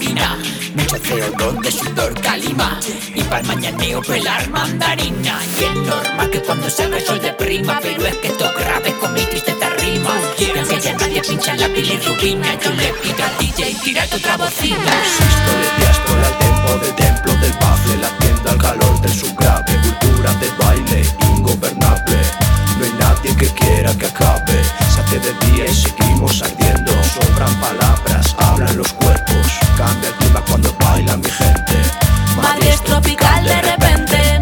gasolina, mucho CO2 de sudor calima, y pa'l mañaneo pelar mandarina. Y es normal que cuando salga el sol de prima, pero es que esto grave con mi tristeza rima. Y aunque ya nadie pincha la bilirrubina, yo le pido al DJ tírate otra bocina. Sistole, diástole al tempo del templo del bafle, latiendo al calor del subgrave, cultura de baile ingobernable. No hay nadie que quiera que acabe, se hace de día y seguimos ardiendo. Sobran palabras, hablan los cuerpos, cambia el clima cuando baila mi gente. Madrid es tropical de repente.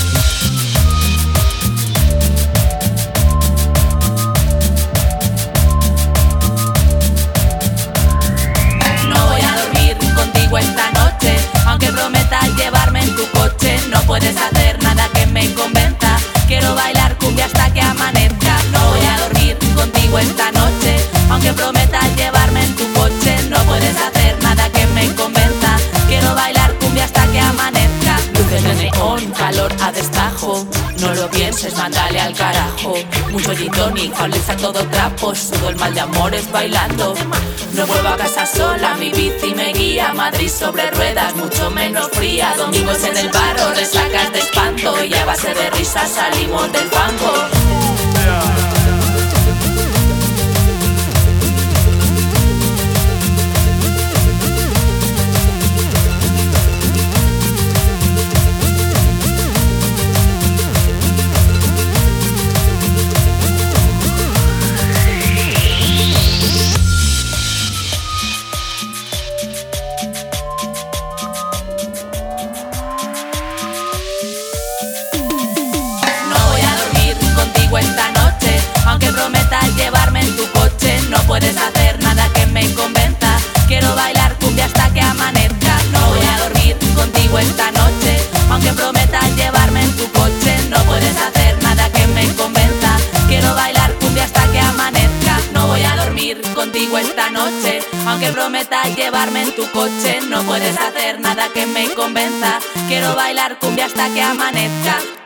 No voy a dormir contigo esta noche, aunque prometas llevarme en tu coche. No puedes hacer nada que me convenza, quiero bailar cumbia hasta que amanezca. No voy a dormir contigo esta noche, aunque prometas llevarme en tu coche. No puedes hacer nada que me convenza, quiero bailar cumbia hasta que amanezca. Luces de neón, calor a destajo, no lo pienses, mándale al carajo. Mucho gin tonic, hables a todo trapos, todo el mal de amores bailando. No vuelvo a casa sola, mi bici me guía. Madrid sobre ruedas, mucho menos fría. Domingos en el bar o resacas de espanto, y a base de risas salimos del fango. Esta noche, aunque prometas llevarme en tu coche. No puedes hacer nada que me convenza, quiero bailar cumbia hasta que amanezca. No voy a dormir contigo esta noche, aunque prometas llevarme en tu coche. No puedes hacer nada que me convenza, quiero bailar cumbia hasta que amanezca. No voy a dormir contigo esta noche, aunque prometas llevarme en tu coche. No puedes hacer nada que me convenza, quiero bailar cumbia hasta que amanezca.